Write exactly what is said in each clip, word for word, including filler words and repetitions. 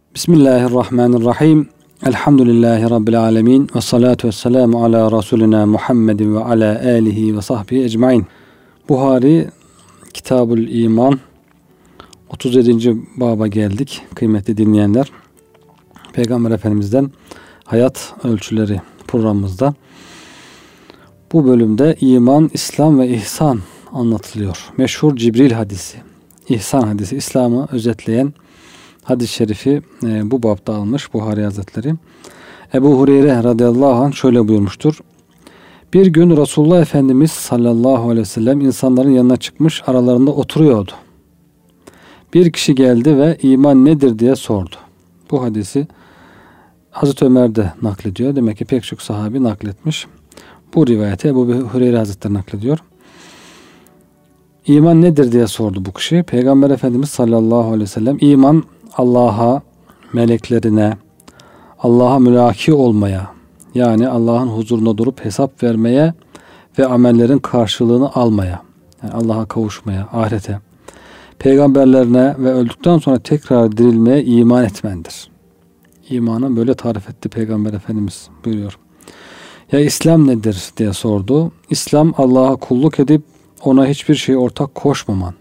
Bismillahirrahmanirrahim. Elhamdülillahi Rabbil alemin. Ve salatu ve selamu ala Resulina Muhammedin ve ala alihi ve sahbihi ecmain. Buhari Kitabul İman otuz yedinci baba geldik kıymetli dinleyenler. Peygamber Efendimiz'den hayat ölçüleri programımızda. Bu bölümde iman, İslam ve ihsan anlatılıyor. Meşhur Cibril hadisi, İhsan hadisi, İslam'ı özetleyen hadis-i şerifi e, bu bapta almış Buhari Hazretleri. Ebu Hureyre radıyallahu anh şöyle buyurmuştur. Bir gün Resulullah Efendimiz sallallahu aleyhi ve sellem insanların yanına çıkmış, aralarında oturuyordu. Bir kişi geldi ve iman nedir diye sordu. Bu hadisi Hazreti Ömer de naklediyor. Demek ki pek çok sahabi nakletmiş. Bu rivayeti Ebu Hureyre Hazretleri naklediyor. İman nedir diye sordu bu kişi. Peygamber Efendimiz sallallahu aleyhi ve sellem iman Allah'a, meleklerine, Allah'a mülaki olmaya, yani Allah'ın huzuruna durup hesap vermeye ve amellerin karşılığını almaya, yani Allah'a kavuşmaya, ahirete, peygamberlerine ve öldükten sonra tekrar dirilmeye iman etmendir. İmanı böyle tarif etti Peygamber Efendimiz buyuruyor. Ya İslam nedir diye sordu. İslam Allah'a kulluk edip ona hiçbir şey ortak koşmaman.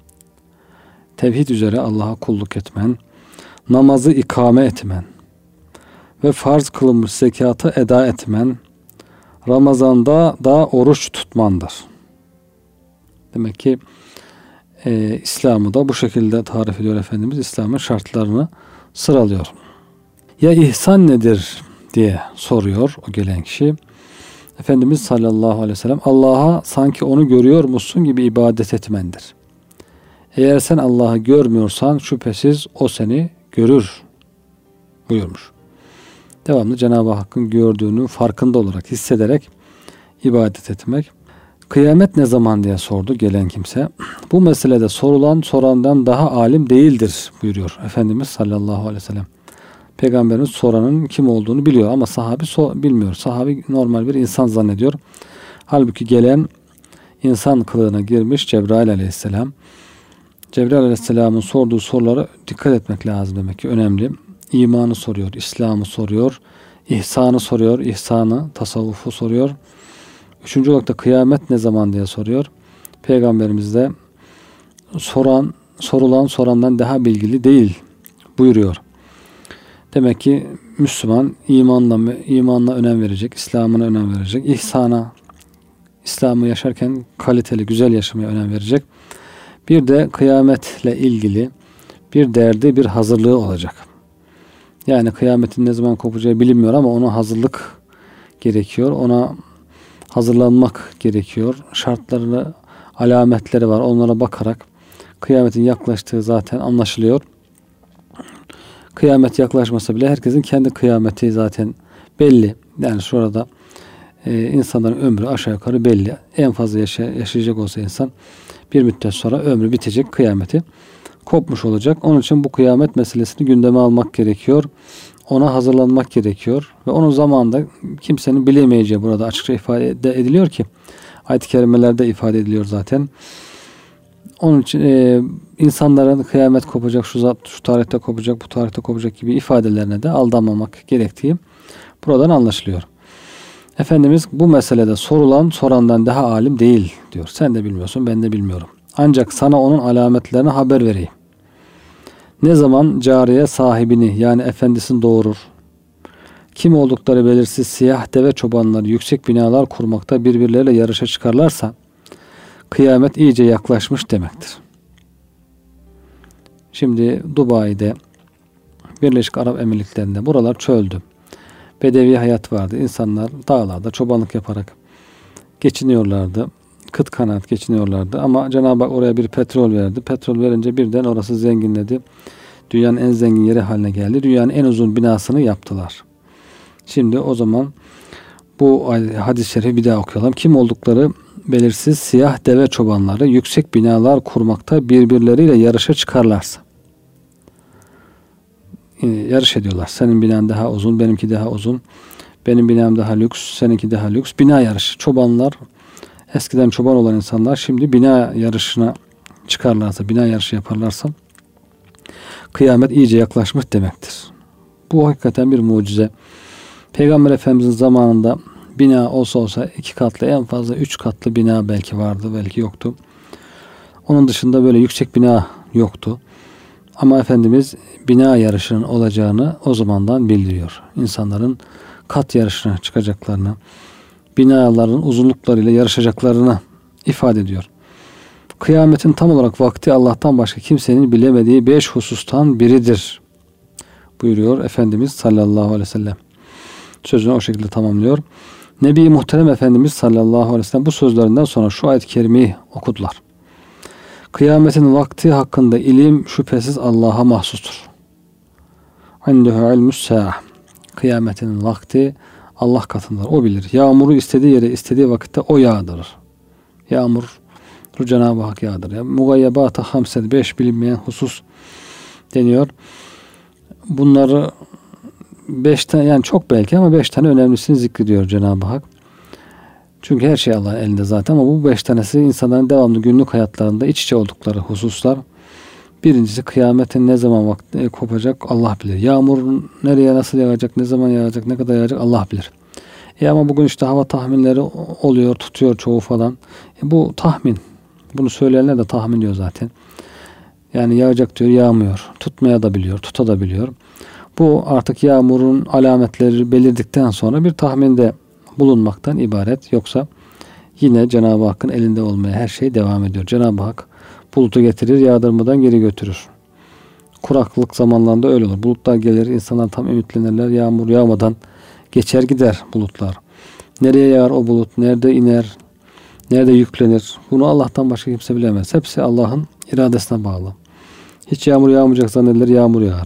Tevhid üzere Allah'a kulluk etmen, namazı ikame etmen ve farz kılınmış zekatı eda etmen, Ramazan'da da oruç tutmandır. Demek ki e, İslam'ı da bu şekilde tarif ediyor Efendimiz. İslam'ın şartlarını sıralıyor. Ya ihsan nedir diye soruyor o gelen kişi. Efendimiz sallallahu aleyhi ve sellem Allah'a sanki onu görüyor musun gibi ibadet etmendir. Eğer sen Allah'ı görmüyorsan şüphesiz o seni görür buyurmuş. Devamlı Cenab-ı Hakk'ın gördüğünü farkında olarak hissederek ibadet etmek. Kıyamet ne zaman diye sordu gelen kimse. Bu meselede sorulan sorandan daha alim değildir buyuruyor Efendimiz sallallahu aleyhi ve sellem. Peygamberimiz soranın kim olduğunu biliyor ama sahabi so- bilmiyor. Sahabi normal bir insan zannediyor. Halbuki gelen insan kılığına girmiş Cebrail aleyhisselam. Cebrail aleyhisselamın sorduğu sorulara dikkat etmek lazım demek ki önemli. İmanı soruyor, İslam'ı soruyor, ihsanı soruyor, ihsanı, tasavvufu soruyor. Üçüncü olarak da kıyamet ne zaman diye soruyor. Peygamberimiz de soran, sorulan sorandan daha bilgili değil buyuruyor. Demek ki Müslüman imanla, imanla önem verecek, İslam'ına önem verecek, ihsana, İslam'ı yaşarken kaliteli, güzel yaşamaya önem verecek. Bir de kıyametle ilgili bir derdi, bir hazırlığı olacak. Yani kıyametin ne zaman kopacağı bilinmiyor ama ona hazırlık gerekiyor. Ona hazırlanmak gerekiyor. Şartlarını, alametleri var. Onlara bakarak kıyametin yaklaştığı zaten anlaşılıyor. Kıyamet yaklaşmasa bile herkesin kendi kıyameti zaten belli. Yani şurada e, insanların ömrü aşağı yukarı belli. En fazla yaşa, yaşayacak olsa insan bir müddet sonra ömrü bitecek, kıyameti kopmuş olacak. Onun için bu kıyamet meselesini gündeme almak gerekiyor. Ona hazırlanmak gerekiyor. Ve onun zamanında kimsenin bilemeyeceği burada açıkça ifade ediliyor ki ayet-i kerimelerde ifade ediliyor zaten. Onun için e, insanların kıyamet kopacak, şu, zat, şu tarihte kopacak, bu tarihte kopacak gibi ifadelerine de aldanmamak gerektiği buradan anlaşılıyor. Efendimiz bu meselede sorulan sorandan daha alim değil diyor. Sen de bilmiyorsun, ben de bilmiyorum. Ancak sana onun alametlerine haber vereyim. Ne zaman cariye sahibini yani efendisini doğurur, kim oldukları belirsiz siyah deve çobanları yüksek binalar kurmakta birbirleriyle yarışa çıkarlarsa kıyamet iyice yaklaşmış demektir. Şimdi Dubai'de, Birleşik Arap Emirlikleri'nde buralar çöldü. Bedevi hayat vardı. İnsanlar dağlarda çobanlık yaparak geçiniyorlardı. Kıt kanaat geçiniyorlardı. Ama Cenab-ı Hak oraya bir petrol verdi. Petrol verince birden orası zenginledi. Dünyanın en zengin yeri haline geldi. Dünyanın en uzun binasını yaptılar. Şimdi o zaman bu hadis-i şerifi bir daha okuyalım. Kim oldukları belirsiz siyah deve çobanları yüksek binalar kurmakta birbirleriyle yarışa çıkarlarsa. Yarış ediyorlar. Senin binan daha uzun, benimki daha uzun. Benim binam daha lüks, seninki daha lüks. Bina yarışı. Çobanlar, eskiden çoban olan insanlar şimdi bina yarışına çıkarlarsa, bina yarışı yaparlarsa kıyamet iyice yaklaşmış demektir. Bu hakikaten bir mucize. Peygamber Efendimizin zamanında bina olsa olsa iki katlı, en fazla üç katlı bina belki vardı, belki yoktu. Onun dışında böyle yüksek bina yoktu. Ama Efendimiz bina yarışının olacağını o zamandan bildiriyor. İnsanların kat yarışına çıkacaklarını, binaların uzunluklarıyla yarışacaklarını ifade ediyor. Kıyametin tam olarak vakti Allah'tan başka kimsenin bilemediği beş husustan biridir buyuruyor Efendimiz sallallahu aleyhi ve sellem. Sözünü o şekilde tamamlıyor. Nebi Muhterem Efendimiz sallallahu aleyhi ve sellem bu sözlerinden sonra şu ayet-i kerimeyi okudular. Kıyametin vakti hakkında ilim şüphesiz Allah'a mahsustur. İndehu ilmus sa'a. Kıyametin vakti Allah katındadır. O bilir. Yağmuru istediği yere, istediği vakitte o yağdırır. Yağmur Cenab-ı Hak yağdırır. Yani, mugayyebat-ı hamsed, beş bilinmeyen husus deniyor. Bunları beş tane, yani çok belki ama beş tane önemlisini zikrediyor Cenab-ı Hak. Çünkü her şey Allah'ın elinde zaten, ama bu beş tanesi insanların devamlı günlük hayatlarında iç içe oldukları hususlar. Birincisi, kıyametin ne zaman vakti kopacak Allah bilir. Yağmur nereye nasıl yağacak, ne zaman yağacak, ne kadar yağacak Allah bilir. E ama bugün işte hava tahminleri oluyor, tutuyor çoğu falan. E bu tahmin. Bunu söyleyenler de tahmin diyor zaten. Yani yağacak diyor, yağmıyor. Tutmaya da biliyor, tuta da biliyor. Bu artık yağmurun alametleri belirdikten sonra bir tahminde bulunmaktan ibaret. Yoksa yine Cenab-ı Hakk'ın elinde olmaya her şey devam ediyor. Cenab-ı Hak bulutu getirir, yağdırmadan geri götürür. Kuraklık zamanlarında öyle olur. Bulutlar gelir, insanlar tam ümitlenirler. Yağmur yağmadan geçer gider bulutlar. Nereye yağar o bulut, nerede iner, nerede yüklenir? Bunu Allah'tan başka kimse bilemez. Hepsi Allah'ın iradesine bağlı. Hiç yağmur yağmayacak zannedilir, yağmur yağar.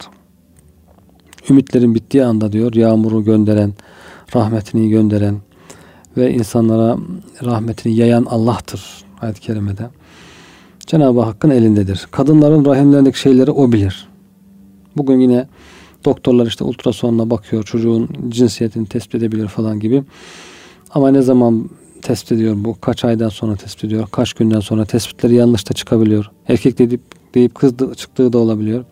Ümitlerin bittiği anda diyor, yağmuru gönderen, rahmetini gönderen ve insanlara rahmetini yayan Allah'tır ayet-i kerimede. Cenab-ı Hakk'ın elindedir. Kadınların rahimlerindeki şeyleri o bilir. Bugün yine doktorlar işte ultrasonla bakıyor, çocuğun cinsiyetini tespit edebilir falan gibi. Ama ne zaman tespit ediyor bu? Kaç aydan sonra tespit ediyor? Kaç günden sonra tespitleri yanlış da çıkabiliyor. Erkek deyip, deyip kız da, çıktığı da olabiliyor.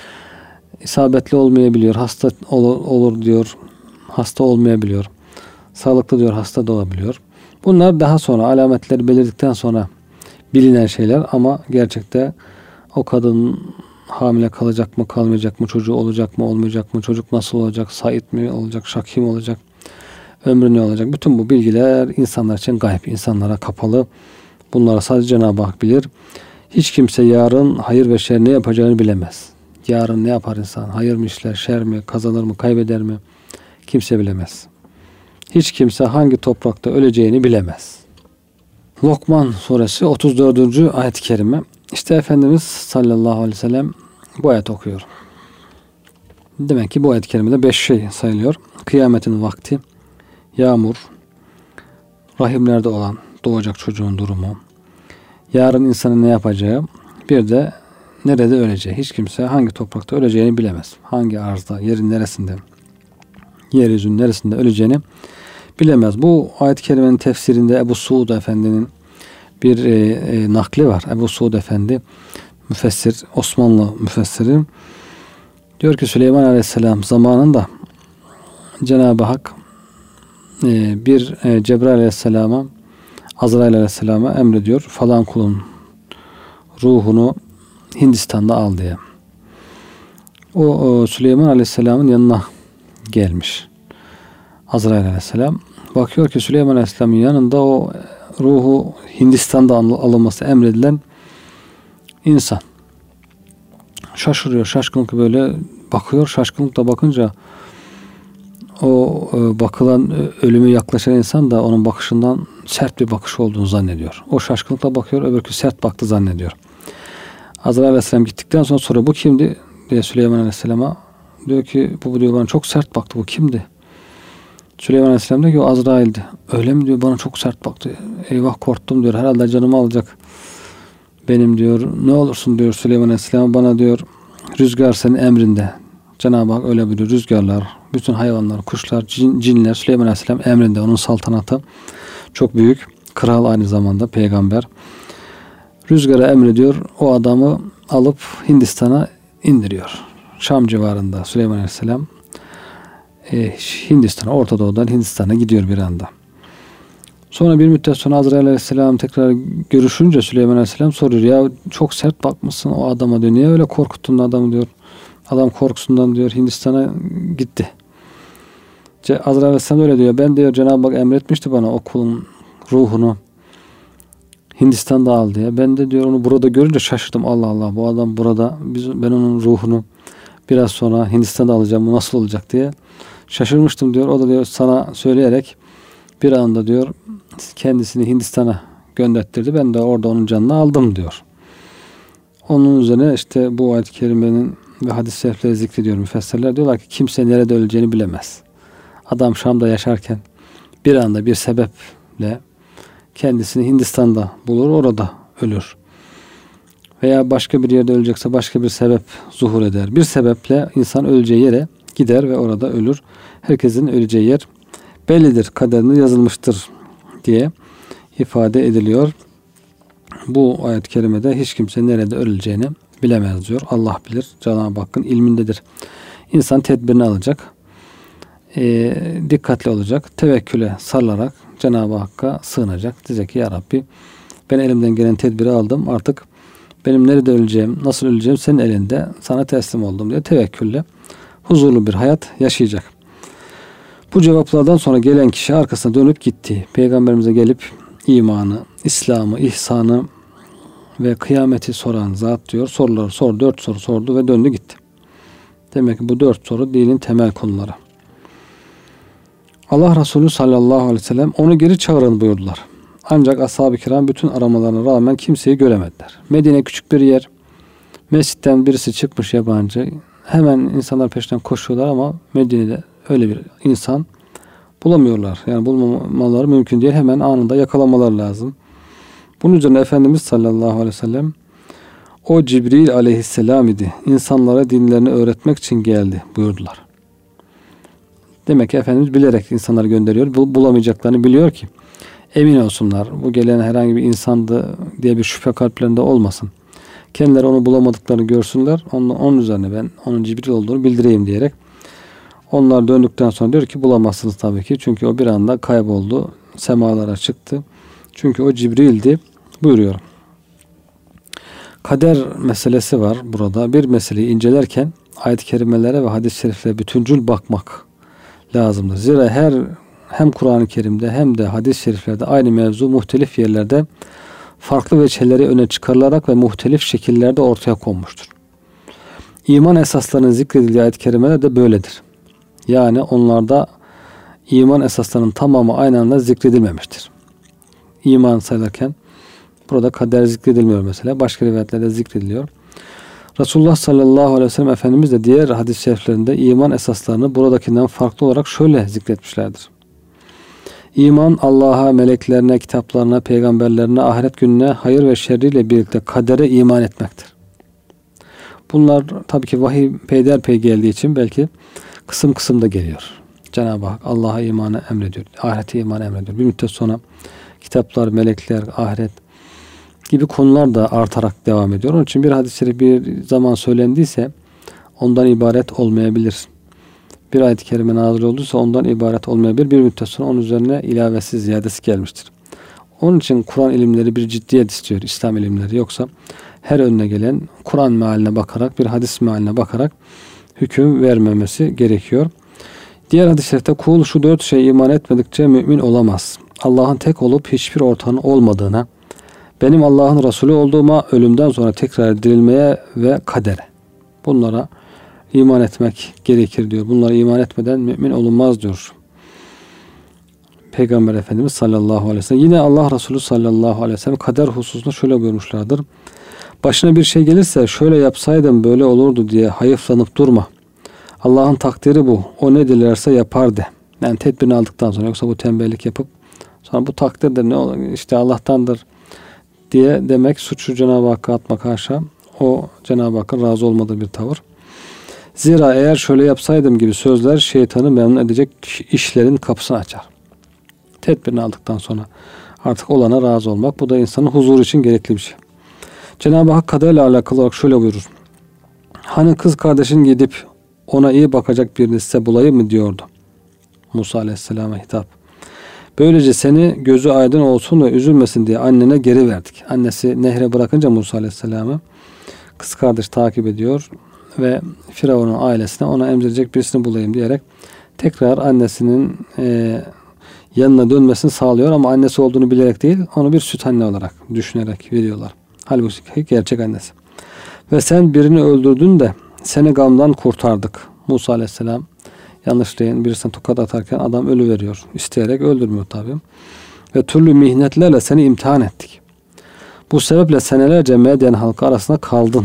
İsabetli olmayabiliyor. Hasta olur, olur diyor. Hasta olmayabiliyor. Sağlıklı diyor, hasta da olabiliyor. Bunlar daha sonra, alametleri belirdikten sonra bilinen şeyler, ama gerçekte o kadın hamile kalacak mı, kalmayacak mı, çocuğu olacak mı, olmayacak mı, çocuk nasıl olacak, sait mi olacak, şaki mi olacak, ömrü ne olacak? Bütün bu bilgiler insanlar için gayb, insanlara kapalı. Bunları sadece Cenab-ı Hak bilir. Hiç kimse yarın hayır ve şer ne yapacağını bilemez. Yarın ne yapar insan? Hayır mı işler, şer mi, kazanır mı, kaybeder mi? Kimse bilemez. Hiç kimse hangi toprakta öleceğini bilemez. Lokman suresi otuz dördüncü ayet-i kerime. İşte Efendimiz sallallahu aleyhi ve sellem bu ayet okuyor. Demek ki bu ayet-i kerimede beş şey sayılıyor. Kıyametin vakti, yağmur, rahimlerde olan doğacak çocuğun durumu, yarın insanın ne yapacağı, bir de nerede öleceği. Hiç kimse hangi toprakta öleceğini bilemez. Hangi arzda, yerin neresinde, yeryüzünün neresinde öleceğini bilemez. Bu ayet-i kerimenin tefsirinde Ebu Suud Efendi'nin bir e, e, nakli var. Ebu Suud Efendi müfessir, Osmanlı müfessiri, diyor ki Süleyman Aleyhisselam zamanında Cenab-ı Hak e, bir e, Cebrail Aleyhisselam'a, Azrail Aleyhisselam'a emrediyor. Falan kulun ruhunu Hindistan'da al diye. O, o Süleyman Aleyhisselam'ın yanına gelmiş Azrail Aleyhisselam. Bakıyor ki Süleyman Aleyhisselam'ın yanında o ruhu Hindistan'da alınması emredilen insan. Şaşırıyor. Şaşkınlıkla böyle bakıyor. Şaşkınlıkla bakınca o bakılan, ölümü yaklaşan insan da onun bakışından sert bir bakış olduğunu zannediyor. O şaşkınlıkla bakıyor. Öbürkü sert baktı zannediyor. Azrail Aleyhisselam gittikten sonra soruyor, bu kimdi diye Süleyman Aleyhisselam'a. Diyor ki bu diyor bana çok sert baktı. Bu kimdi? Süleyman Aleyhisselam diyor ki o Azrail'di. Öyle mi diyor, bana çok sert baktı. Eyvah korktum diyor. Herhalde canımı alacak benim diyor. Ne olursun diyor Süleyman Aleyhisselam, bana diyor rüzgar senin emrinde. Cenab-ı Hak öyle buyuruyor. Rüzgarlar, bütün hayvanlar, kuşlar, cin, cinler Süleyman Aleyhisselam emrinde. Onun saltanatı çok büyük. Kral aynı zamanda peygamber. Rüzgara emrediyor. O adamı alıp Hindistan'a indiriyor. Şam civarında Süleyman Aleyhisselam e, Hindistan'a, Orta Doğu'dan Hindistan'a gidiyor bir anda. Sonra bir müddet sonra Azrail Aleyhisselam tekrar görüşünce Süleyman Aleyhisselam soruyor. Ya çok sert bakmışsın o adama diyor. Niye öyle korkuttun adamı diyor. Adam korkusundan diyor Hindistan'a gitti. Azrail Aleyhisselam öyle diyor. Ben diyor Cenab-ı Hak emretmişti bana o kulun ruhunu Hindistan'da al diye. Ben de diyor onu burada görünce şaşırdım. Allah Allah bu adam burada. Biz, ben onun ruhunu biraz sonra Hindistan'da alacağım. Bu nasıl olacak diye şaşırmıştım diyor. O da diyor sana söyleyerek bir anda diyor kendisini Hindistan'a gönderttirdi. Ben de orada onun canını aldım diyor. Onun üzerine işte bu ayet-i kerimenin ve hadis-i şerifleri zikrediyor müfessirler. Diyorlar ki kimse nerede öleceğini bilemez. Adam Şam'da yaşarken bir anda bir sebeple kendisini Hindistan'da bulur, orada ölür. Veya başka bir yerde ölecekse başka bir sebep zuhur eder. Bir sebeple insan öleceği yere gider ve orada ölür. Herkesin öleceği yer bellidir, kaderinde yazılmıştır diye ifade ediliyor. Bu ayet-i kerimede hiç kimse nerede öleceğini bilemez diyor. Allah bilir. Cenab-ı Hakk'ın ilmindedir. İnsan tedbirini alacak. E, dikkatli olacak. Tevekküle sarılarak Cenab-ı Hakk'a sığınacak. Diyecek ki ya Rabbi ben elimden gelen tedbiri aldım. Artık benim nerede öleceğim, nasıl öleceğim senin elinde. Sana teslim oldum diye tevekkülle huzurlu bir hayat yaşayacak. Bu cevaplardan sonra gelen kişi arkasına dönüp gitti. Peygamberimize gelip imanı, İslam'ı, ihsanı ve kıyameti soran zat diyor. Soruları sor, dört soru sordu ve döndü gitti. Demek ki bu dört soru dinin temel konuları. Allah Resulü sallallahu aleyhi ve sellem onu geri çağırın buyurdular. Ancak ashab-ı kiram bütün aramalarına rağmen kimseyi göremediler. Medine küçük bir yer. Mescitten birisi çıkmış yabancı. Hemen insanlar peşinden koşuyorlar ama Medine'de öyle bir insan bulamıyorlar. Yani bulmamaları mümkün değil. Hemen anında yakalamaları lazım. Bunun üzerine Efendimiz sallallahu aleyhi ve sellem o Cibril aleyhisselam idi. İnsanlara dinlerini öğretmek için geldi buyurdular. Demek ki Efendimiz bilerek insanları gönderiyor. Bulamayacaklarını biliyor ki emin olsunlar. Bu gelen herhangi bir insandı diye bir şüphe kalplerinde olmasın. Kendileri onu bulamadıklarını görsünler. Onun, onun üzerine ben onun Cibril olduğunu bildireyim diyerek onlar döndükten sonra diyor ki bulamazsınız tabii ki. Çünkü o bir anda kayboldu. Semalara çıktı. Çünkü o Cibril'di buyuruyor. Kader meselesi var burada. Bir meseleyi incelerken ayet-i kerimelere ve hadis-i şeriflere bütüncül bakmak lazımdır. Zira her hem Kur'an-ı Kerim'de hem de hadis-i şeriflerde aynı mevzu muhtelif yerlerde farklı veçeleri öne çıkarılarak ve muhtelif şekillerde ortaya konmuştur. İman esaslarının zikredildiği ayet-i kerimeler de böyledir. Yani onlarda iman esaslarının tamamı aynı anda zikredilmemiştir. İman sayılırken burada kader zikredilmiyor mesela. Başka rivayetlerde zikrediliyor. Resulullah sallallahu aleyhi ve sellem Efendimiz de diğer hadis-i şeriflerinde iman esaslarını buradakinden farklı olarak şöyle zikretmişlerdir. İman Allah'a, meleklerine, kitaplarına, peygamberlerine, ahiret gününe, hayır ve şerriyle birlikte kadere iman etmektir. Bunlar tabii ki vahiy peyderpey geldiği için belki kısım kısım da geliyor. Cenab-ı Hak Allah'a imanı emrediyor. Ahirete imanı emrediyor. Bir müddet sonra kitaplar, melekler, ahiret gibi konular da artarak devam ediyor. Onun için bir hadis-i şerif bir zaman söylendiyse ondan ibaret olmayabilir. Bir ayet-i kerime nazil olduysa ondan ibaret olmayabilir. Bir müddet sonra onun üzerine ilavesi, ziyadesi gelmiştir. Onun için Kur'an ilimleri bir ciddiyet istiyor. İslam ilimleri. Yoksa her önüne gelen Kur'an mealine bakarak, bir hadis mealine bakarak hüküm vermemesi gerekiyor. Diğer hadis-i şerifte kul şu dört şeye iman etmedikçe mümin olamaz. Allah'ın tek olup hiçbir ortağının olmadığına, benim Allah'ın Resulü olduğuma, ölümden sonra tekrar dirilmeye ve kadere. Bunlara iman etmek gerekir diyor. Bunlara iman etmeden mümin olunmaz diyor Peygamber Efendimiz sallallahu aleyhi ve sellem. Yine Allah Resulü sallallahu aleyhi ve sellem kader hususunda şöyle buyurmuşlardır. Başına bir şey gelirse şöyle yapsaydım böyle olurdu diye hayıflanıp durma. Allah'ın takdiri bu. O ne dilerse yapar de. Yani tedbirini aldıktan sonra, yoksa bu tembellik yapıp sonra bu takdirdir, ne olur işte Allah'tandır diye demek suçu Cenab-ı Hakk'a atmak haşa. O Cenab-ı Hakk'ın razı olmadığı bir tavır. Zira eğer şöyle yapsaydım gibi sözler şeytanı memnun edecek işlerin kapısını açar. Tedbirini aldıktan sonra artık olana razı olmak, bu da insanın huzuru için gerekli bir şey. Cenab-ı Hak kaderle alakalı olarak şöyle buyurur. Hani kız kardeşin gidip ona iyi bakacak birini size bulayım mı diyordu. Musa Aleyhisselam'a hitap. Böylece seni gözü aydın olsun ve üzülmesin diye annene geri verdik. Annesi nehre bırakınca Musa Aleyhisselam'ı kız kardeş takip ediyor ve Firavun'un ailesine ona emzirecek birisini bulayım diyerek tekrar annesinin e, yanına dönmesini sağlıyor ama annesi olduğunu bilerek değil, onu bir süt anne olarak düşünerek veriyorlar. Halbuki gerçek annesi. Ve sen birini öldürdün de seni gamdan kurtardık. Musa Aleyhisselam yanlışlıkla birisine tokat atarken adam ölü veriyor. İsteyerek öldürmüyor tabi. Ve türlü mihnetlerle seni imtihan ettik. Bu sebeple senelerce Medyen halkı arasında kaldın.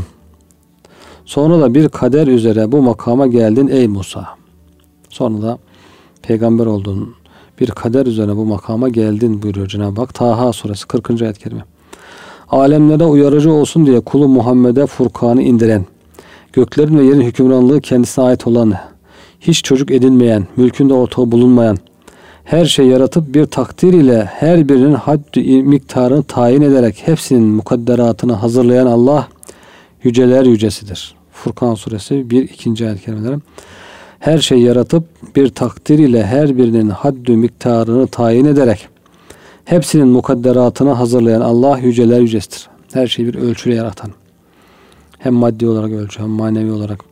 Sonra da bir kader üzere bu makama geldin ey Musa. Sonra da peygamber oldun. Bir kader üzerine bu makama geldin buyuruyor Cenab-ı Hak. Taha suresi kırkıncı ayet-i kerime. Alemlere uyarıcı olsun diye kulu Muhammed'e Furkan'ı indiren, göklerin ve yerin hükümranlığı kendisine ait olan, hiç çocuk edinmeyen, mülkünde ortağı bulunmayan, her şey yaratıp bir takdir ile her birinin haddi miktarını tayin ederek hepsinin mukadderatını hazırlayan Allah yüceler yücesidir. Furkan suresi bir ikinci ayet-i kerimeleri. Her şey yaratıp bir takdir ile her birinin haddi miktarını tayin ederek hepsinin mukadderatını hazırlayan Allah yüceler yücesidir. Her şeyi bir ölçüyle yaratan. Hem maddi olarak ölçü hem manevi olarak,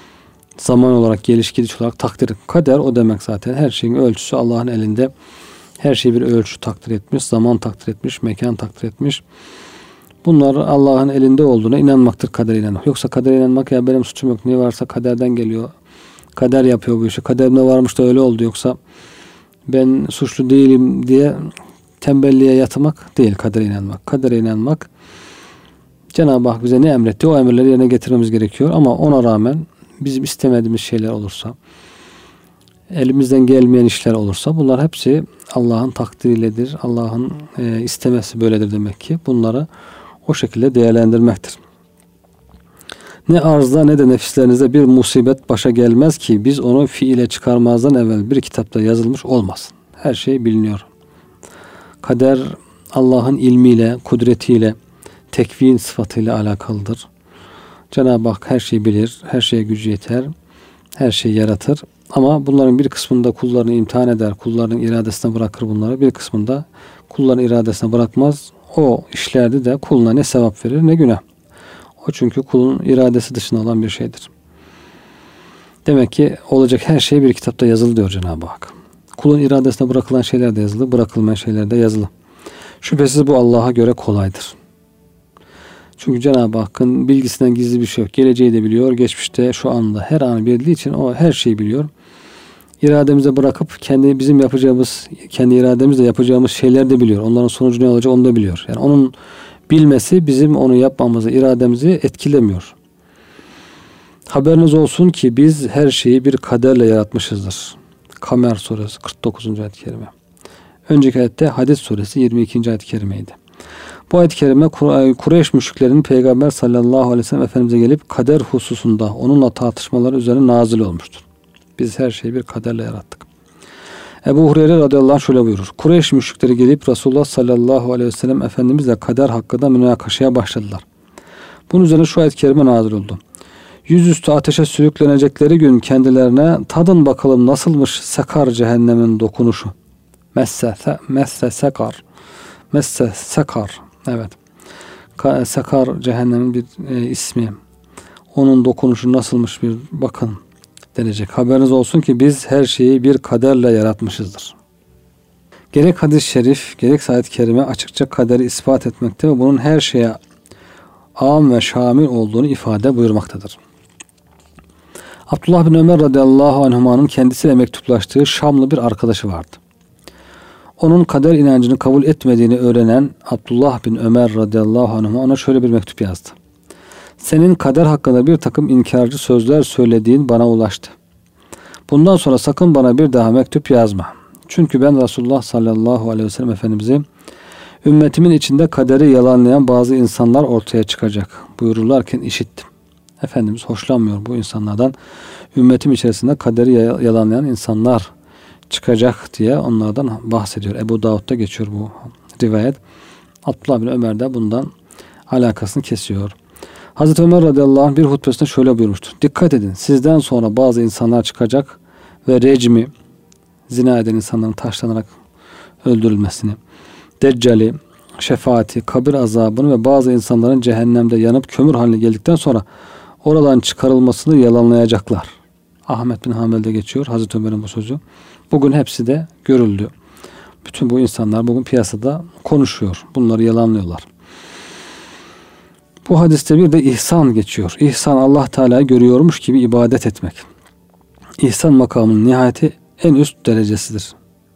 zaman olarak, geliş gidiş olarak takdir. Kader o demek zaten. Her şeyin ölçüsü Allah'ın elinde. Her şeyi bir ölçü takdir etmiş, zaman takdir etmiş, mekan takdir etmiş. Bunlar Allah'ın elinde olduğuna inanmaktır, kadere inanmak. Yoksa kadere inanmak ya benim suçum yok, ne varsa kaderden geliyor. Kader yapıyor bu işi. Kaderimde varmış da öyle oldu. Yoksa ben suçlu değilim diye tembelliğe yatmak değil kadere inanmak. Kadere inanmak, Cenab-ı Hak bize ne emretti o emirleri yerine getirmemiz gerekiyor. Ama ona rağmen bizim istemediğimiz şeyler olursa, elimizden gelmeyen işler olursa bunlar hepsi Allah'ın takdiriyledir. Allah'ın e, istemesi böyledir demek ki. Bunları o şekilde değerlendirmektir. Ne arzda ne de nefislerinizde bir musibet başa gelmez ki biz onu fiile çıkarmazdan evvel bir kitapta yazılmış olmasın. Her şey biliniyor. Kader Allah'ın ilmiyle, kudretiyle, tekvin sıfatıyla alakalıdır. Cenab-ı Hak her şeyi bilir, her şeye gücü yeter, her şeyi yaratır. Ama bunların bir kısmında kullarını imtihan eder, kulların iradesine bırakır bunları. Bir kısmında kulların iradesine bırakmaz. O işlerde de kuluna ne sevap verir ne günah. O çünkü kulun iradesi dışında olan bir şeydir. Demek ki olacak her şey bir kitapta yazılı diyor Cenab-ı Hak. Kulun iradesine bırakılan şeyler de yazılı, bırakılmayan şeyler de yazılı. Şüphesiz bu Allah'a göre kolaydır. Çünkü Cenab-ı Hakk'ın bilgisinden gizli bir şey yok. Geleceği de biliyor, geçmişte, şu anda, her anı bildiği için o her şeyi biliyor. İrademize bırakıp kendi bizim yapacağımız, kendi irademizle yapacağımız şeyler de biliyor. Onların sonucu ne olacak onu da biliyor. Yani onun bilmesi bizim onu yapmamızı, irademizi etkilemiyor. Haberiniz olsun ki biz her şeyi bir kaderle yaratmışızdır. Kamer suresi kırk dokuzuncu ayet-i kerime. Önceki ayette Hadid suresi yirmi ikinci ayet-i kerimeydi. Bu ayet-i kerime Kureyş müşriklerinin Peygamber sallallahu aleyhi ve sellem Efendimiz'e gelip kader hususunda onunla tartışmaları üzerine nazil olmuştur. Biz her şeyi bir kaderle yarattık. Ebu Hureyre radıyallahu anh şöyle buyurur. Kureyş müşrikleri gelip Resulullah sallallahu aleyhi ve sellem Efendimizle kader hakkında münakaşaya başladılar. Bunun üzerine şu ayet-i kerime nazil oldu. Yüzüstü ateşe sürüklenecekleri gün kendilerine tadın bakalım nasılmış sekar cehennemin dokunuşu. Messe, messe sekar. Messe sekar. Evet. Sekar cehennemin bir e, ismi. Onun dokunuşu nasılmış bir bakın denecek. Haberiniz olsun ki biz her şeyi bir kaderle yaratmışızdır. Gerek hadis-i şerif, gerek ayet-i kerime açıkça kaderi ispat etmekte ve bunun her şeye âm ve şamil olduğunu ifade buyurmaktadır. Abdullah bin Ömer radıyallahu anhuma'nın kendisiyle mektuplaştığı Şamlı bir arkadaşı vardı. Onun kader inancını kabul etmediğini öğrenen Abdullah bin Ömer radıyallahu anhuma ona şöyle bir mektup yazdı. Senin kader hakkında bir takım inkarcı sözler söylediğin bana ulaştı. Bundan sonra sakın bana bir daha mektup yazma. Çünkü ben Resulullah sallallahu aleyhi ve sellem Efendimiz'i ümmetimin içinde kaderi yalanlayan bazı insanlar ortaya çıkacak buyururlarken işittim. Efendimiz hoşlanmıyor bu insanlardan. Ümmetim içerisinde kaderi yalanlayan insanlar çıkacak diye onlardan bahsediyor. Ebu Davud'da geçiyor bu rivayet. Abdullah bin Ömer de bundan alakasını kesiyor. Hazreti Ömer radıyallahu anh bir hutbesinde şöyle buyurmuştur. Dikkat edin, sizden sonra bazı insanlar çıkacak ve recmi, zina eden insanların taşlanarak öldürülmesini, deccali, şefaati, kabir azabını ve bazı insanların cehennemde yanıp kömür haline geldikten sonra oradan çıkarılmasını yalanlayacaklar. Ahmet bin Hanbel'de geçiyor Hazreti Ömer'in bu sözü. Bugün hepsi de görüldü. Bütün bu insanlar bugün piyasada konuşuyor. Bunları yalanlıyorlar. Bu hadiste bir de ihsan geçiyor. İhsan, Allah Teala'yı görüyormuş gibi ibadet etmek. İhsan makamının nihayeti en üst derecesidir.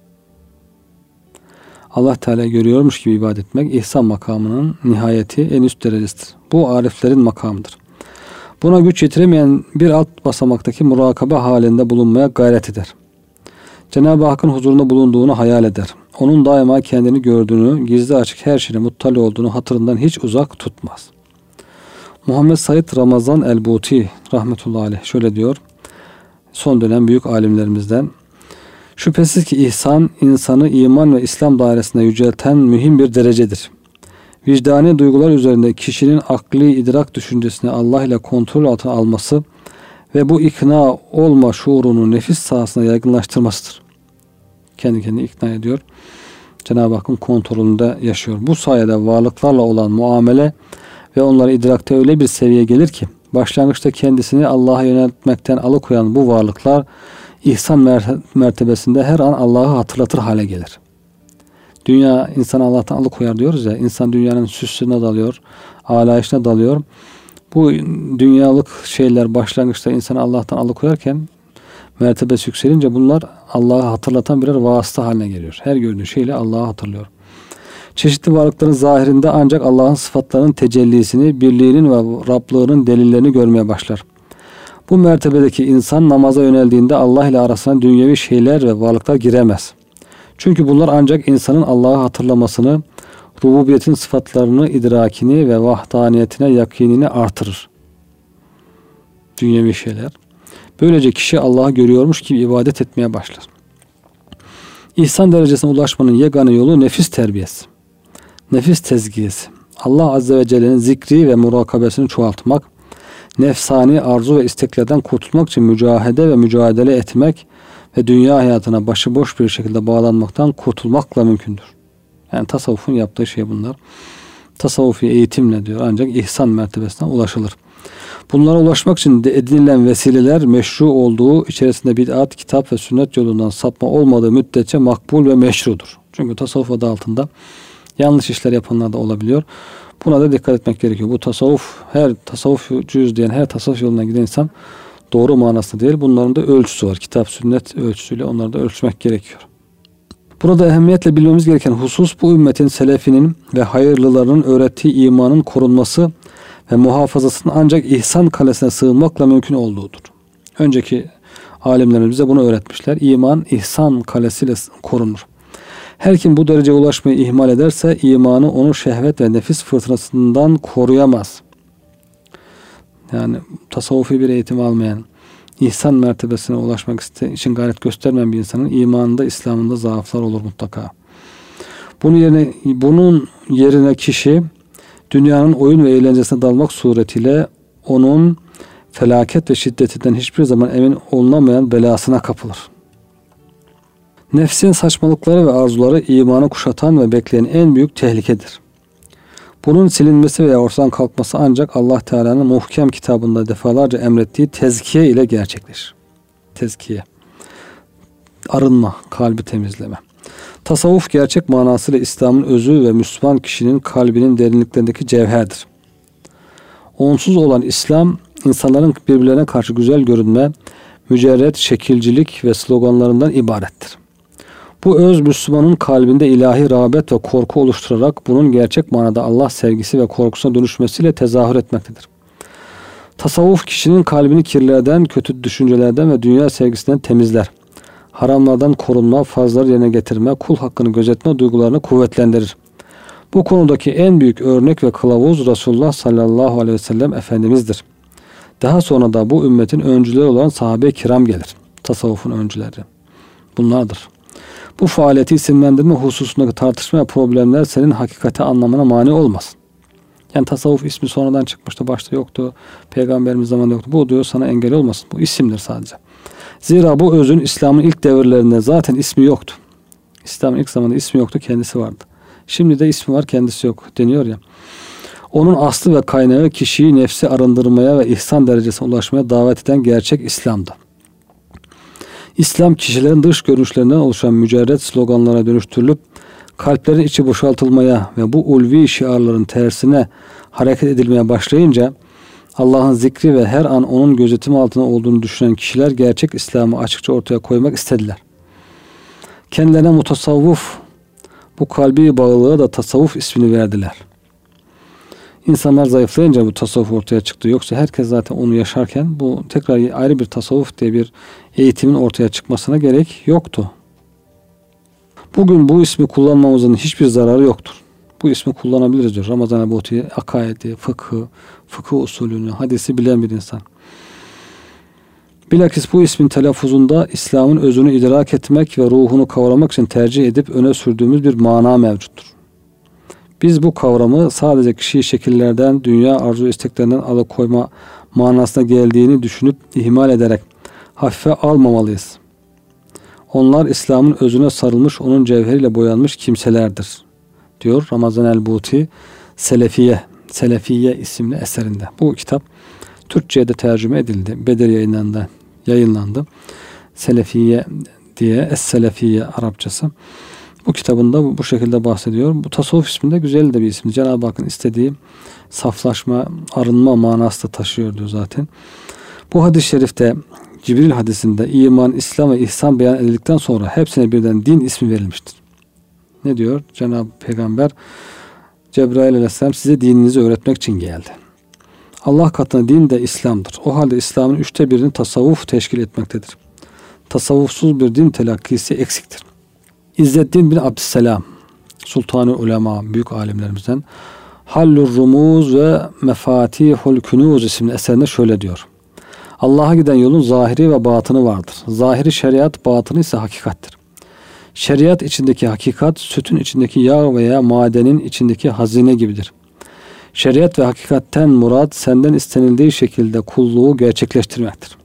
Allah Teala'yı görüyormuş gibi ibadet etmek, ihsan makamının nihayeti en üst derecesidir. Bu ariflerin makamıdır. Buna güç yetiremeyen bir alt basamaktaki murakabe halinde bulunmaya gayret eder. Cenab-ı Hakk'ın huzurunda bulunduğunu hayal eder. Onun daima kendini gördüğünü, gizli açık her şeye muttali olduğunu hatırından hiç uzak tutmaz. Muhammed Said Ramazan el-Buti rahmetullahi aleyh şöyle diyor. Son dönem büyük alimlerimizden. Şüphesiz ki ihsan, insanı iman ve İslam dairesinde yücelten mühim bir derecedir. Vicdani duygular üzerinde kişinin akli idrak düşüncesini Allah ile kontrol altına alması ve bu ikna olma şuurunu nefis sahasına yaygınlaştırmasıdır. Kendi kendini ikna ediyor. Cenab-ı Hakk'ın kontrolünde yaşıyor. Bu sayede varlıklarla olan muamele ve onları idrakte öyle bir seviyeye gelir ki başlangıçta kendisini Allah'a yöneltmekten alıkoyan bu varlıklar ihsan mertebesinde her an Allah'ı hatırlatır hale gelir. Dünya insanı Allah'tan alıkoyar diyoruz ya, insan dünyanın süsüne dalıyor, alayışına dalıyor. Bu dünyalık şeyler başlangıçta insanı Allah'tan alıkoyarken mertebesi yükselince bunlar Allah'ı hatırlatan birer vasıta haline geliyor. Her gördüğü şeyle Allah'ı hatırlıyor. Çeşitli varlıkların zahirinde ancak Allah'ın sıfatlarının tecellisini, birliğinin ve Rablığının delillerini görmeye başlar. Bu mertebedeki insan namaza yöneldiğinde Allah ile arasına dünyevi şeyler ve varlıklar giremez. Çünkü bunlar ancak insanın Allah'ı hatırlamasını, rububiyetin sıfatlarını, idrakini ve vahdaniyetine yakinini artırır. Dünyevi şeyler. Böylece kişi Allah'ı görüyormuş gibi ibadet etmeye başlar. İhsan derecesine ulaşmanın yegane yolu nefis terbiyesi. Nefis tezkiyesi. Allah Azze ve Celle'nin zikri ve murakabesini çoğaltmak, nefsani arzu ve isteklerden kurtulmak için mücahede ve mücadele etmek ve dünya hayatına başıboş bir şekilde bağlanmaktan kurtulmakla mümkündür. Yani tasavvufun yaptığı şey bunlar. Tasavvufi eğitimle diyor ancak ihsan mertebesine ulaşılır. Bunlara ulaşmak için de edinilen vesileler meşru olduğu, içerisinde bid'at, kitap ve sünnet yolundan sapma olmadığı müddetçe makbul ve meşrudur. Çünkü tasavvuf adı altında yanlış işler yapanlar da olabiliyor. Buna da dikkat etmek gerekiyor. Bu tasavvuf, her tasavvufcuyuz diyen, her tasavvuf yoluna giden insan doğru manasında değil. Bunların da ölçüsü var. Kitap, sünnet ölçüsüyle onları da ölçmek gerekiyor. Burada ehemmiyetle bilmemiz gereken husus bu ümmetin selefinin ve hayırlılarının öğrettiği imanın korunması ve muhafazasının ancak ihsan kalesine sığınmakla mümkün olduğudur. Önceki alimlerimiz bize bunu öğretmişler. İman ihsan kalesiyle korunur. Her kim bu dereceye ulaşmayı ihmal ederse imanı onu şehvet ve nefis fırtınasından koruyamaz. Yani tasavvufi bir eğitim almayan, ihsan mertebesine ulaşmak için gayret göstermeyen bir insanın imanında, İslam'ında zaaflar olur mutlaka. Bunun yerine, bunun yerine kişi dünyanın oyun ve eğlencesine dalmak suretiyle onun felaket ve şiddetinden hiçbir zaman emin olunamayan belasına kapılır. Nefsin saçmalıkları ve arzuları imanı kuşatan ve bekleyen en büyük tehlikedir. Bunun silinmesi veya ortadan kalkması ancak Allah Teala'nın muhkem kitabında defalarca emrettiği tezkiye ile gerçekleşir. Tezkiye. Arınma, kalbi temizleme. Tasavvuf gerçek manasıyla İslam'ın özü ve Müslüman kişinin kalbinin derinliklerindeki cevherdir. Onsuz olan İslam, insanların birbirlerine karşı güzel görünme, mücerret, şekilcilik ve sloganlarından ibarettir. Bu öz Müslümanın kalbinde ilahi rağbet ve korku oluşturarak bunun gerçek manada Allah sevgisi ve korkusuna dönüşmesiyle tezahür etmektedir. Tasavvuf kişinin kalbini kirlerden, kötü düşüncelerden ve dünya sevgisinden temizler. Haramlardan korunma, farzları yerine getirme, kul hakkını gözetme duygularını kuvvetlendirir. Bu konudaki en büyük örnek ve kılavuz Resulullah sallallahu aleyhi ve sellem Efendimiz'dir. Daha sonra da bu ümmetin öncüleri olan sahabe-i kiram gelir. Tasavvufun öncüleri. Bunlardır. Bu faaliyeti isimlendirme hususundaki tartışma ve problemler senin hakikati anlamına mani olmasın. Yani tasavvuf ismi sonradan çıkmıştı, başta yoktu, peygamberimiz zamanında yoktu. Bu diyor sana engel olmasın. Bu isimdir sadece. Zira bu özün İslam'ın ilk devirlerinde zaten ismi yoktu. İslam'ın ilk zamanında ismi yoktu, kendisi vardı. Şimdi de ismi var, kendisi yok deniyor ya. Onun aslı ve kaynağı kişiyi nefsi arındırmaya ve ihsan derecesine ulaşmaya davet eden gerçek İslam'dı. İslam kişilerin dış görünüşlerinden oluşan mücerret sloganlara dönüştürülüp kalplerin içi boşaltılmaya ve bu ulvi şiarların tersine hareket edilmeye başlayınca Allah'ın zikri ve her an onun gözetimi altında olduğunu düşünen kişiler gerçek İslam'ı açıkça ortaya koymak istediler. Kendilerine mutasavvuf, bu kalbi bağlılığa da tasavvuf ismini verdiler. İnsanlar zayıflayınca bu tasavvuf ortaya çıktı. Yoksa herkes zaten onu yaşarken bu tekrar ayrı bir tasavvuf diye bir eğitimin ortaya çıkmasına gerek yoktu. Bugün bu ismi kullanmamızın hiçbir zararı yoktur. Bu ismi kullanabiliriz diyor. Ramazan Ebuti, akaidi, fıkhı, fıkıh usulünü, hadisi bilen bir insan. Bilakis bu ismin telaffuzunda İslam'ın özünü idrak etmek ve ruhunu kavramak için tercih edip öne sürdüğümüz bir mana mevcuttur. Biz bu kavramı sadece kişiyi şekillerden, dünya arzu isteklerinden alıkoyma manasına geldiğini düşünüp ihmal ederek hafife almamalıyız. Onlar İslam'ın özüne sarılmış, onun cevheriyle boyanmış kimselerdir, diyor Ramazan el-Buti Selefiye, Selefiye isimli eserinde. Bu kitap Türkçe'ye de tercüme edildi. Bedir yayınlandı. yayınlandı. Selefiye diye, Es-Selefiye Arapçası. Bu kitabında bu, bu şekilde bahsediyor. Bu tasavvuf isminde güzel de bir isim. Cenab-ı Hakk'ın istediği saflaşma, arınma manası da taşıyor diyor zaten. Bu hadis-i şerifte Cibril hadisinde iman, İslam ve ihsan beyan edildikten sonra hepsine birden din ismi verilmiştir. Ne diyor? Cenab-ı Peygamber Cebrail aleyhisselam size dininizi öğretmek için geldi. Allah katında din de İslam'dır. O halde İslam'ın üçte birini tasavvuf teşkil etmektedir. Tasavvufsuz bir din telakkisi eksiktir. İzzeddin bin Abdüsselam, Sultan-ı Ulema, büyük alimlerimizden, Hallur Rumuz ve Mefatihul Kunuz isimli eserinde şöyle diyor. Allah'a giden yolun zahiri ve batını vardır. Zahiri şeriat, batını ise hakikattir. Şeriat içindeki hakikat, sütün içindeki yağ veya madenin içindeki hazine gibidir. Şeriat ve hakikatten murad, senden istenildiği şekilde kulluğu gerçekleştirmektir.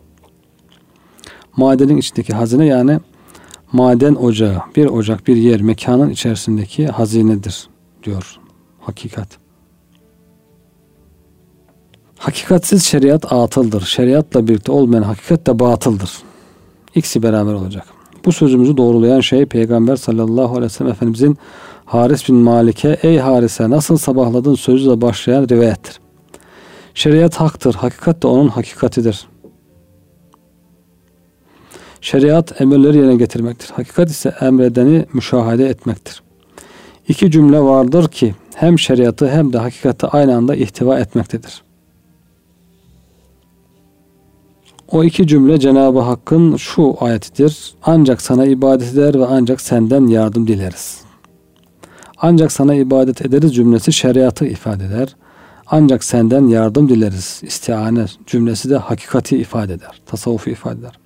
Madenin içindeki hazine yani maden ocağı, bir ocak, bir yer, mekanın içerisindeki hazinedir, diyor hakikat. Hakikatsiz şeriat atıldır. Şeriatla birlikte olmayan hakikat de batıldır. İkisi beraber olacak. Bu sözümüzü doğrulayan şey Peygamber sallallahu aleyhi ve sellem Efendimizin Haris bin Malik'e ey Haris'e nasıl sabahladın sözüyle başlayan rivayettir. Şeriat haktır. Hakikat de onun hakikatidir. Şeriat emirleri yerine getirmektir. Hakikat ise emredeni müşahede etmektir. İki cümle vardır ki hem şeriatı hem de hakikati aynı anda ihtiva etmektedir. O iki cümle Cenab-ı Hakk'ın şu ayetidir. Ancak sana ibadet eder ve ancak senden yardım dileriz. Ancak sana ibadet ederiz cümlesi şeriatı ifade eder. Ancak senden yardım dileriz. İstiane cümlesi de hakikati ifade eder. Tasavvufu ifade eder.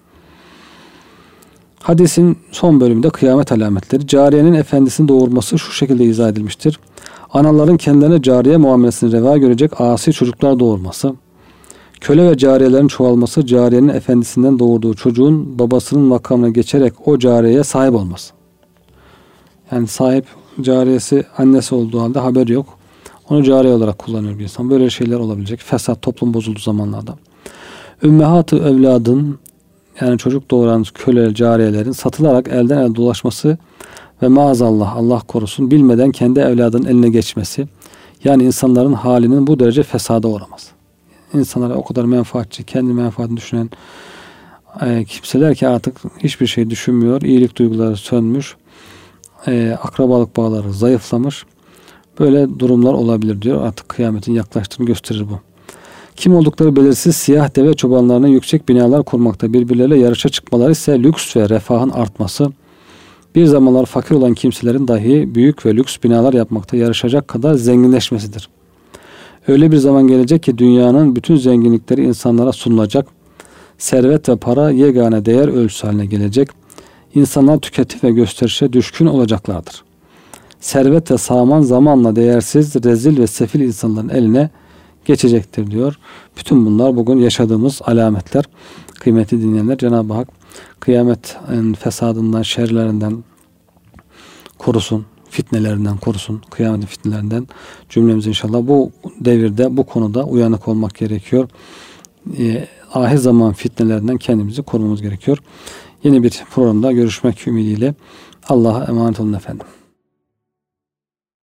Hadisin son bölümünde kıyamet alametleri. Cariyenin efendisini doğurması şu şekilde izah edilmiştir. Anaların kendilerine cariye muamelesini reva görecek asi çocuklar doğurması. Köle ve cariyelerin çoğalması, cariyenin efendisinden doğurduğu çocuğun babasının makamına geçerek o cariyeye sahip olması. Yani sahip cariyesi annesi olduğu halde haber yok. Onu cariye olarak kullanıyor bir insan. Böyle şeyler olabilecek. Fesat, toplum bozulduğu zamanlarda. Ümmehat-ı evladın yani çocuk doğuran köle cariyelerin satılarak elden ele dolaşması ve maazallah Allah korusun bilmeden kendi evladının eline geçmesi. Yani insanların halinin bu derece fesada uğraması. İnsanlara o kadar menfaatçi, kendi menfaatini düşünen e, kimseler ki artık hiçbir şey düşünmüyor. İyilik duyguları sönmüş. E, akrabalık bağları zayıflamış. Böyle durumlar olabilir diyor. Artık kıyametin yaklaştığını gösterir bu. Kim oldukları belirsiz siyah deve çobanlarının yüksek binalar kurmakta birbirleriyle yarışa çıkmaları ise lüks ve refahın artması. Bir zamanlar fakir olan kimselerin dahi büyük ve lüks binalar yapmakta yarışacak kadar zenginleşmesidir. Öyle bir zaman gelecek ki dünyanın bütün zenginlikleri insanlara sunulacak. Servet ve para yegane değer ölçüsü haline gelecek. İnsanlar tüketim ve gösterişe düşkün olacaklardır. servet ve saman zamanla değersiz, rezil ve sefil insanların eline geçecektir diyor. Bütün bunlar bugün yaşadığımız alametler. Kıymetli dinleyenler, Cenab-ı Hak kıyametin fesadından, şerlerinden korusun, fitnelerinden korusun, kıyametin fitnelerinden cümlemizi inşallah. Bu devirde bu konuda uyanık olmak gerekiyor. E, ahir zaman fitnelerinden kendimizi korumamız gerekiyor. Yeni bir programda görüşmek ümidiyle Allah'a emanet olun efendim.